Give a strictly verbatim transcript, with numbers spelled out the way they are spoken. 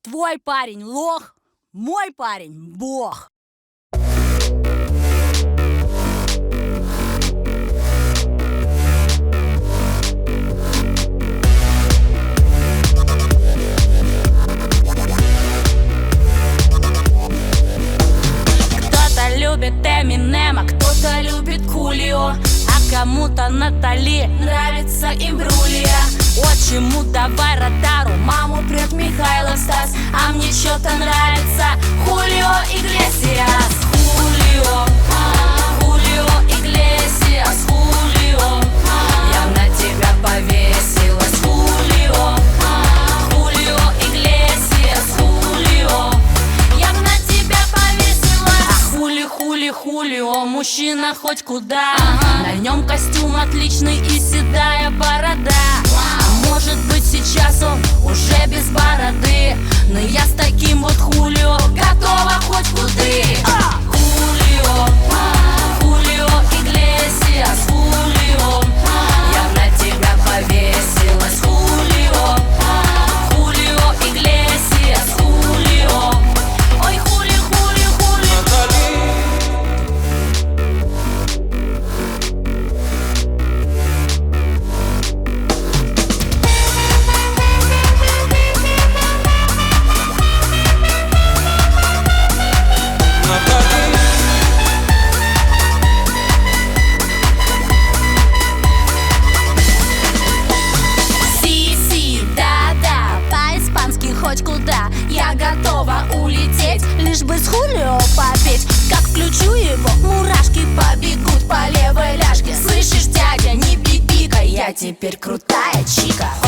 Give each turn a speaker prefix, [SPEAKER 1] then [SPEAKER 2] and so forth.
[SPEAKER 1] Твой парень лох, мой парень бог. Кто-то любит Эминема, кто-то любит Кулио, а кому-то Натали нравится Имбрулия. Отчиму давай Ротару, маму прет Михайлов Стас, а мне что-то нравится Хулио Иглесиас. Хулио, а, Хулио Иглесиас, Хулио, а, я на тебя повесилась. Хулио, а, Хулио Иглесиас, Хулио, я на тебя повесилась. А хули, хули, Хулио, мужчина хоть куда, ага. На нем костюм отличный и седая борода. Может быть, сейчас он уже без бороды, но я с таким вот Хулио готова хоть куды. а! Хулио, а, Хулио Иглесиас, Хулио, а, я на тебя повесилась. Хулио, а, Хулио Иглесиас, Хулио, ой, хули, хули, хули. Хоть куда, я готова улететь, лишь бы с Хулио попеть. Как включу его, мурашки побегут по левой ляжке. Слышишь, дядя, не пипикай, я теперь крутая чика.